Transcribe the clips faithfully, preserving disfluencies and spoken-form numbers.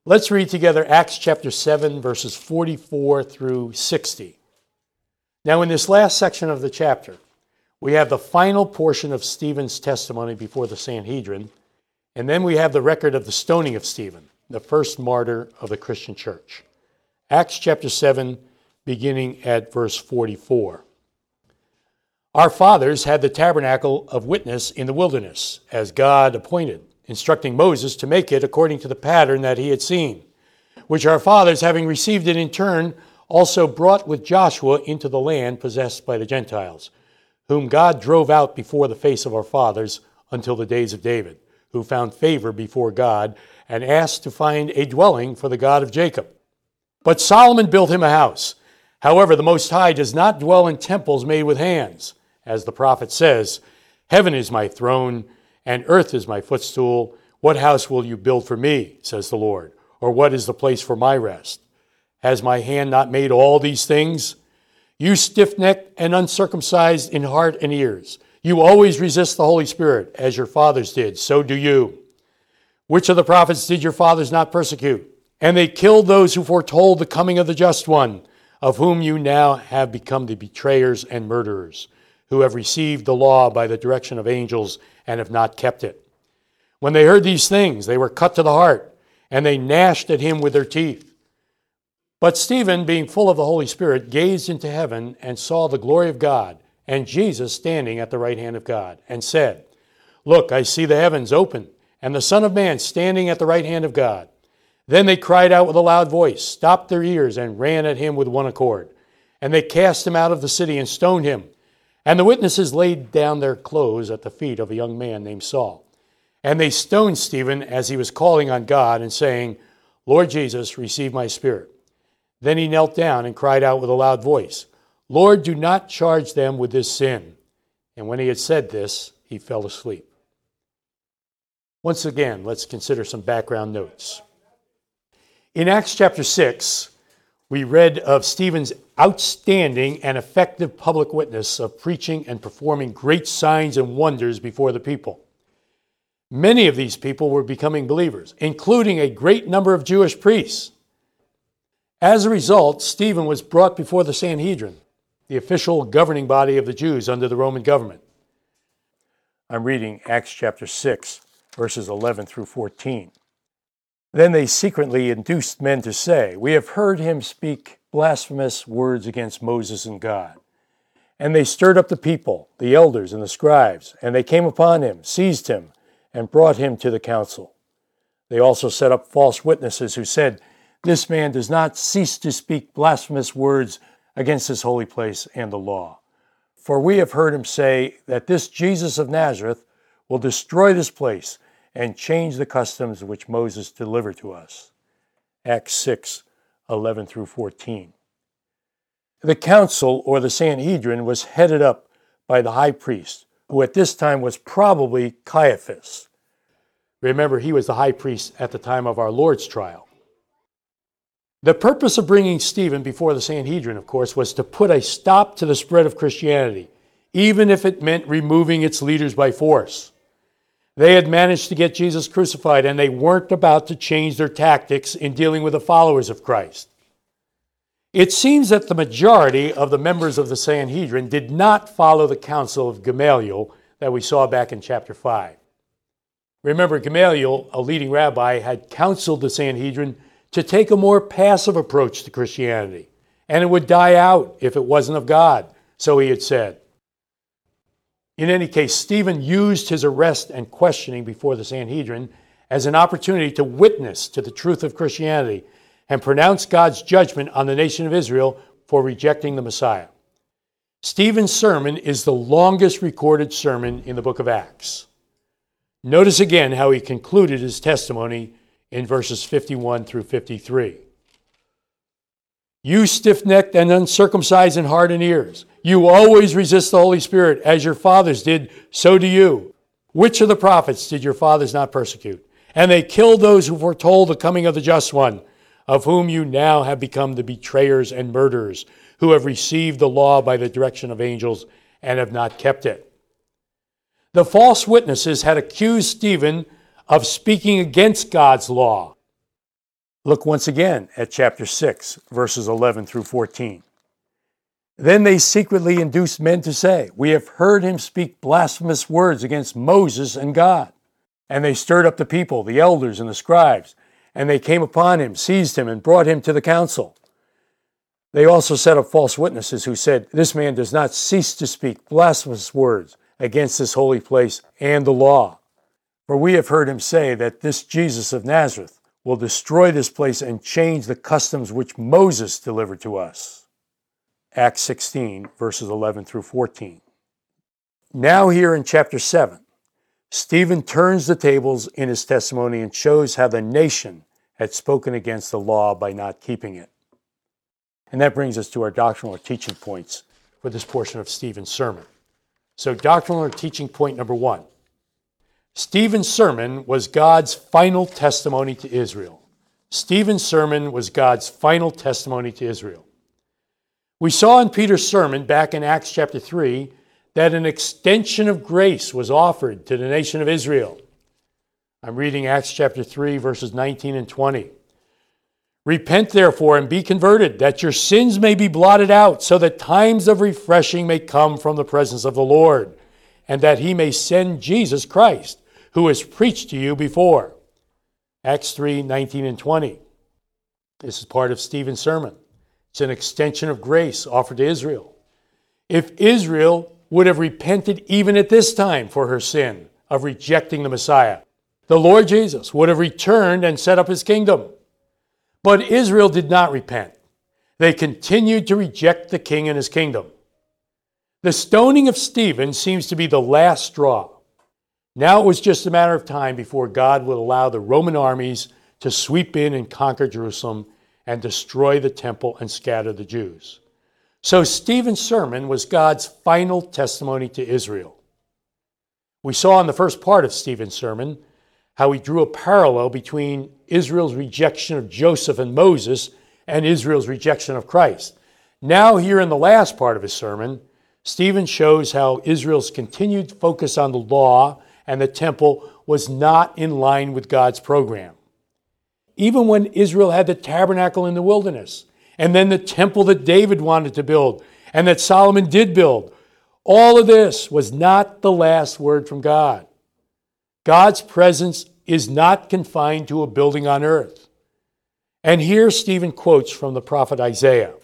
Let's read together Acts chapter seven, verses forty-four through sixty. Now, in this last section of the chapter, we have the final portion of Stephen's testimony before the Sanhedrin, and then we have the record of the stoning of Stephen, the first martyr of the Christian church. Acts chapter seven, beginning at verse forty-four. Our fathers had the tabernacle of witness in the wilderness, as God appointed, instructing Moses to make it according to the pattern that he had seen, which our fathers, having received it in turn, also brought with Joshua into the land possessed by the Gentiles, whom God drove out before the face of our fathers until the days of David, who found favor before God and asked to find a dwelling for the God of Jacob. But Solomon built him a house. However, the Most High does not dwell in temples made with hands. As the prophet says, "Heaven is my throne, and earth is my footstool. What house will you build for me, says the Lord? Or what is the place for my rest? Has my hand not made all these things? You stiff-necked and uncircumcised in heart and ears, you always resist the Holy Spirit, as your fathers did, so do you. Which of the prophets did your fathers not persecute? And they killed those who foretold the coming of the Just One, of whom you now have become the betrayers and murderers, who have received the law by the direction of angels and have not kept it. When they heard these things, they were cut to the heart, and they gnashed at him with their teeth. But Stephen, being full of the Holy Spirit, gazed into heaven and saw the glory of God, and Jesus standing at the right hand of God, and said, Look, I see the heavens open, and the Son of Man standing at the right hand of God. Then they cried out with a loud voice, stopped their ears, and ran at him with one accord. And they cast him out of the city and stoned him. And the witnesses laid down their clothes at the feet of a young man named Saul. And they stoned Stephen as he was calling on God and saying, Lord Jesus, receive my spirit. Then he knelt down and cried out with a loud voice, Lord, do not charge them with this sin. And when he had said this, he fell asleep. Once again, let's consider some background notes. In Acts chapter six, we read of Stephen's outstanding and effective public witness of preaching and performing great signs and wonders before the people. Many of these people were becoming believers, including a great number of Jewish priests. As a result, Stephen was brought before the Sanhedrin, the official governing body of the Jews under the Roman government. I'm reading Acts chapter six, verses eleven through fourteen. Then they secretly induced men to say, We have heard him speak blasphemous words against Moses and God. And they stirred up the people, the elders and the scribes, and they came upon him, seized him, and brought him to the council. They also set up false witnesses who said, This man does not cease to speak blasphemous words against this holy place and the law. For we have heard him say that this Jesus of Nazareth will destroy this place and change the customs which Moses delivered to us. Acts six, eleven through fourteen. The council, or the Sanhedrin, was headed up by the high priest, who at this time was probably Caiaphas. Remember, he was the high priest at the time of our Lord's trial. The purpose of bringing Stephen before the Sanhedrin, of course, was to put a stop to the spread of Christianity, even if it meant removing its leaders by force. They had managed to get Jesus crucified, and they weren't about to change their tactics in dealing with the followers of Christ. It seems that the majority of the members of the Sanhedrin did not follow the counsel of Gamaliel that we saw back in chapter five. Remember, Gamaliel, a leading rabbi, had counseled the Sanhedrin to take a more passive approach to Christianity, and it would die out if it wasn't of God, so he had said. In any case, Stephen used his arrest and questioning before the Sanhedrin as an opportunity to witness to the truth of Christianity and pronounce God's judgment on the nation of Israel for rejecting the Messiah. Stephen's sermon is the longest recorded sermon in the book of Acts. Notice again how he concluded his testimony in verses fifty-one through fifty-three. You stiff-necked and uncircumcised in heart and ears, you always resist the Holy Spirit, as your fathers did, so do you. Which of the prophets did your fathers not persecute? And they killed those who foretold the coming of the Just One, of whom you now have become the betrayers and murderers, who have received the law by the direction of angels and have not kept it. The false witnesses had accused Stephen of speaking against God's law. Look once again at chapter six, verses eleven through fourteen. Then they secretly induced men to say, "We have heard him speak blasphemous words against Moses and God." And they stirred up the people, the elders and the scribes, and they came upon him, seized him, and brought him to the council. They also set up false witnesses who said, "This man does not cease to speak blasphemous words against this holy place and the law. For we have heard him say that this Jesus of Nazareth will destroy this place and change the customs which Moses delivered to us." Acts sixteen, verses eleven through fourteen. Now here in chapter seven, Stephen turns the tables in his testimony and shows how the nation had spoken against the law by not keeping it. And that brings us to our doctrinal or teaching points for this portion of Stephen's sermon. So doctrinal or teaching point number one. Stephen's sermon was God's final testimony to Israel. Stephen's sermon was God's final testimony to Israel. We saw in Peter's sermon back in Acts chapter three that an extension of grace was offered to the nation of Israel. I'm reading Acts chapter three, verses nineteen and twenty. "Repent therefore and be converted, that your sins may be blotted out, so that times of refreshing may come from the presence of the Lord, and that he may send Jesus Christ, who was preached to you before." Acts three, nineteen and twenty. This is part of Stephen's sermon. It's an extension of grace offered to Israel. If Israel would have repented even at this time for her sin of rejecting the Messiah, the Lord Jesus would have returned and set up his kingdom. But Israel did not repent. They continued to reject the king and his kingdom. The stoning of Stephen seems to be the last straw. Now it was just a matter of time before God would allow the Roman armies to sweep in and conquer Jerusalem and destroy the temple and scatter the Jews. So Stephen's sermon was God's final testimony to Israel. We saw in the first part of Stephen's sermon how he drew a parallel between Israel's rejection of Joseph and Moses and Israel's rejection of Christ. Now here in the last part of his sermon, Stephen shows how Israel's continued focus on the law and the temple was not in line with God's program. Even when Israel had the tabernacle in the wilderness, and then the temple that David wanted to build, and that Solomon did build, all of this was not the last word from God. God's presence is not confined to a building on earth. And here Stephen quotes from the prophet Isaiah.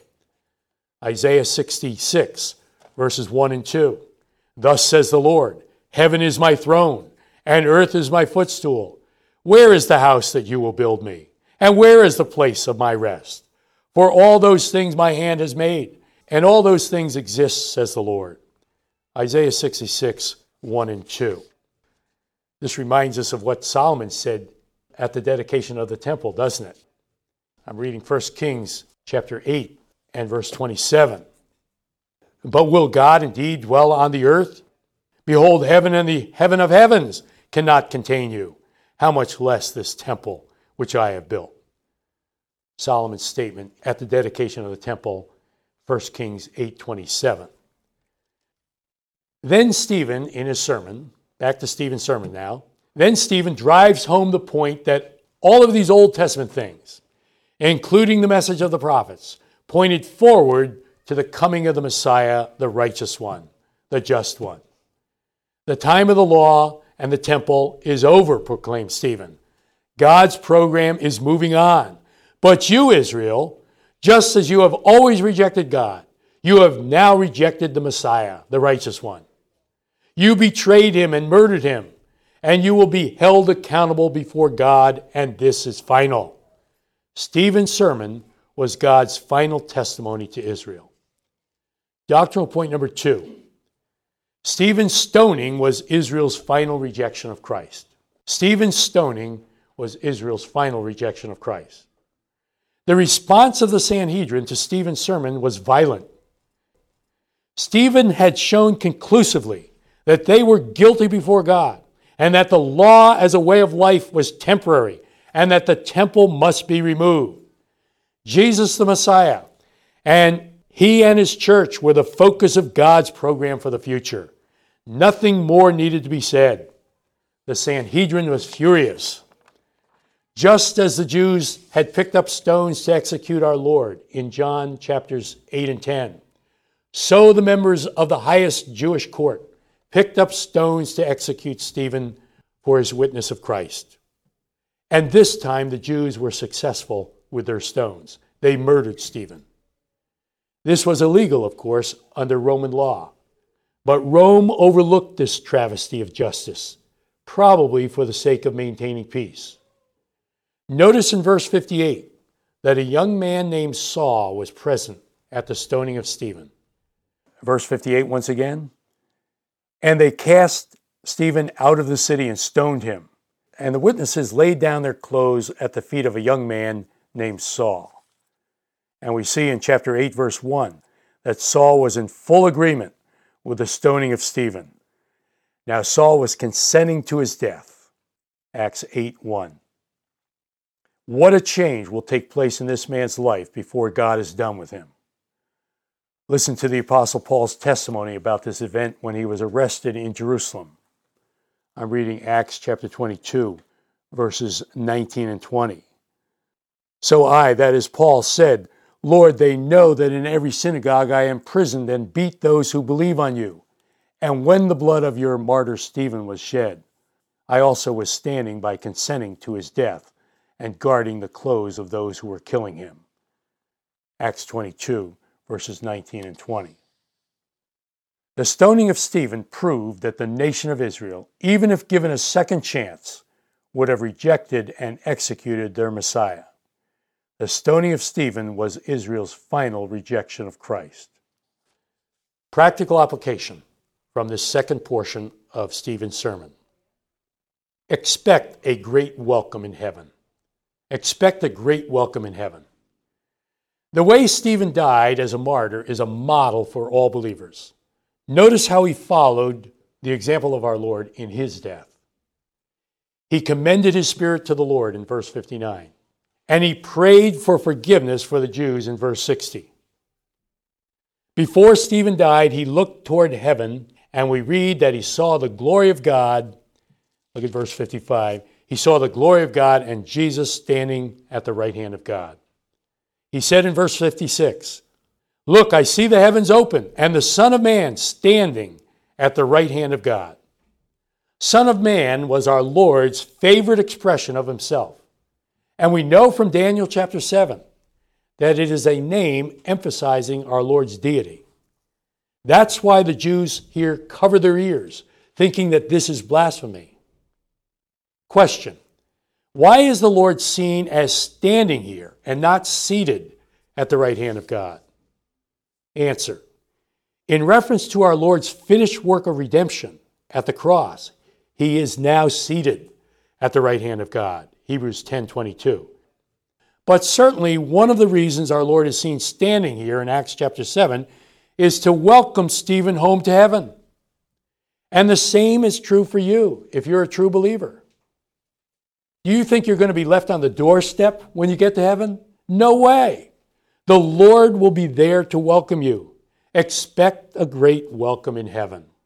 Isaiah sixty-six, verses one and two. "Thus says the Lord, heaven is my throne, and earth is my footstool. Where is the house that you will build me? And where is the place of my rest? For all those things my hand has made, and all those things exist, says the Lord." Isaiah sixty-six, one and two. This reminds us of what Solomon said at the dedication of the temple, doesn't it? I'm reading First Kings chapter eight and verse twenty-seven. "But will God indeed dwell on the earth? Behold, heaven and the heaven of heavens cannot contain you. How much less this temple which I have built?" Solomon's statement at the dedication of the temple, First Kings eight twenty-seven. Then Stephen, in his sermon, back to Stephen's sermon now, then Stephen drives home the point that all of these Old Testament things, including the message of the prophets, pointed forward to the coming of the Messiah, the righteous one, the just one. The time of the law and the temple is over, proclaimed Stephen. God's program is moving on. But you, Israel, just as you have always rejected God, you have now rejected the Messiah, the righteous one. You betrayed him and murdered him, and you will be held accountable before God, and this is final. Stephen's sermon was God's final testimony to Israel. Doctrinal point number two. Stephen's stoning was Israel's final rejection of Christ. Stephen's stoning was Israel's final rejection of Christ. The response of the Sanhedrin to Stephen's sermon was violent. Stephen had shown conclusively that they were guilty before God, and that the law as a way of life was temporary, and that the temple must be removed. Jesus the Messiah, and he and his church were the focus of God's program for the future. Nothing more needed to be said. The Sanhedrin was furious. Just as the Jews had picked up stones to execute our Lord in John chapters eight and ten, so the members of the highest Jewish court picked up stones to execute Stephen for his witness of Christ. And this time the Jews were successful with their stones. They murdered Stephen. This was illegal, of course, under Roman law. But Rome overlooked this travesty of justice, probably for the sake of maintaining peace. Notice in verse fifty-eight that a young man named Saul was present at the stoning of Stephen. Verse fifty-eight once again. And they cast Stephen out of the city and stoned him. And the witnesses laid down their clothes at the feet of a young man named Saul. And we see in chapter eight, verse one, that Saul was in full agreement with the stoning of Stephen. Now Saul was consenting to his death. Acts eight one. What a change will take place in this man's life before God is done with him. Listen to the Apostle Paul's testimony about this event when he was arrested in Jerusalem. I'm reading Acts chapter twenty-two, verses nineteen and twenty. So I, that is Paul, said, Lord, they know that in every synagogue I imprisoned and beat those who believe on you. And when the blood of your martyr Stephen was shed, I also was standing by consenting to his death and guarding the clothes of those who were killing him. Acts twenty-two, verses nineteen and twenty. The stoning of Stephen proved that the nation of Israel, even if given a second chance, would have rejected and executed their Messiah. The stoning of Stephen was Israel's final rejection of Christ. Practical application from this second portion of Stephen's sermon. Expect a great welcome in heaven. Expect a great welcome in heaven. The way Stephen died as a martyr is a model for all believers. Notice how he followed the example of our Lord in his death. He commended his spirit to the Lord in verse fifty-nine, and he prayed for forgiveness for the Jews in verse sixty. Before Stephen died, he looked toward heaven, and we read that he saw the glory of God. Look at verse fifty-five. He saw the glory of God and Jesus standing at the right hand of God. He said in verse fifty-six, Look, I see the heavens open and the Son of Man standing at the right hand of God. Son of Man was our Lord's favorite expression of himself. And we know from Daniel chapter seven that it is a name emphasizing our Lord's deity. That's why the Jews here cover their ears, thinking that this is blasphemy. Question: why is the Lord seen as standing here and not seated at the right hand of God? Answer: in reference to our Lord's finished work of redemption at the cross, he is now seated at the right hand of God. Hebrews ten twenty-two. But certainly one of the reasons our Lord is seen standing here in Acts chapter seven is to welcome Stephen home to heaven. And the same is true for you if you're a true believer. Do you think you're going to be left on the doorstep when you get to heaven? No way. The Lord will be there to welcome you. Expect a great welcome in heaven.